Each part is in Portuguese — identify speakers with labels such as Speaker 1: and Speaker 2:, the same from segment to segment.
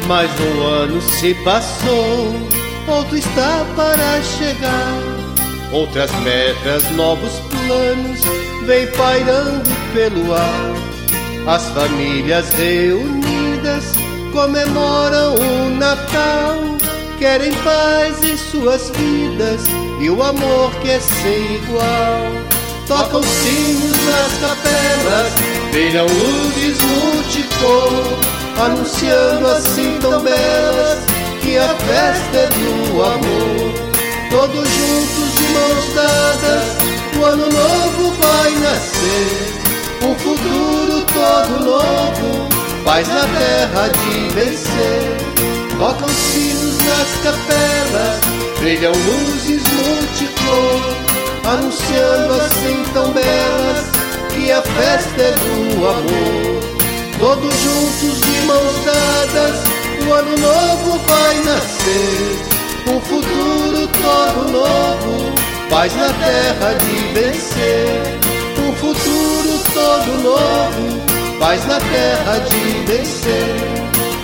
Speaker 1: Mais um ano se passou, outro está para chegar. Outras metas, novos planos, vem pairando pelo ar. As famílias reunidas comemoram o Natal. Querem paz em suas vidas e o amor que é sem igual. Tocam sinos nas capelas, brilham luzes multicor, anunciando assim tão belas que a festa é do amor. Todos juntos de mãos dadas, o ano novo vai nascer. Um futuro todo novo, paz na terra de vencer. Tocam sinos nas capelas, brilham luzes multicor, anunciando assim tão belas que a festa é do amor. Todos juntos de mãos dadas, o ano novo vai nascer. Um futuro todo novo, paz na terra de vencer. Um futuro todo novo, paz na terra de vencer.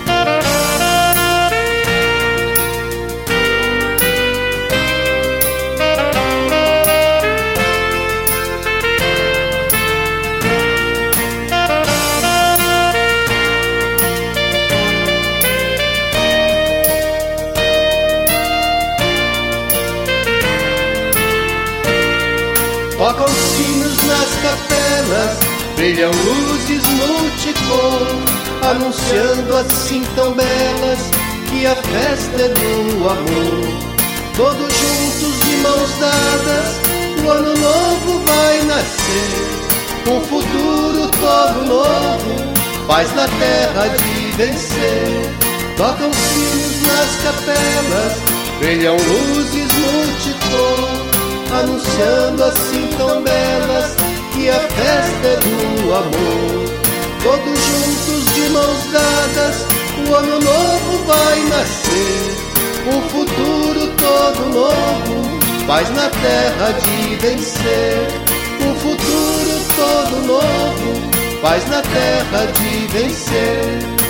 Speaker 1: Tocam sinos nas capelas, brilham luzes multicor, anunciando assim tão belas que a festa é do amor. Todos juntos de mãos dadas, o ano novo vai nascer. Um futuro todo novo, paz na terra de vencer. Tocam sinos nas capelas, brilham luzes multicor, anunciando assim tão belas que a festa é do amor. Todos juntos de mãos dadas, o ano novo vai nascer. Um futuro todo novo, paz na terra de vencer. Um futuro todo novo, paz na terra de vencer.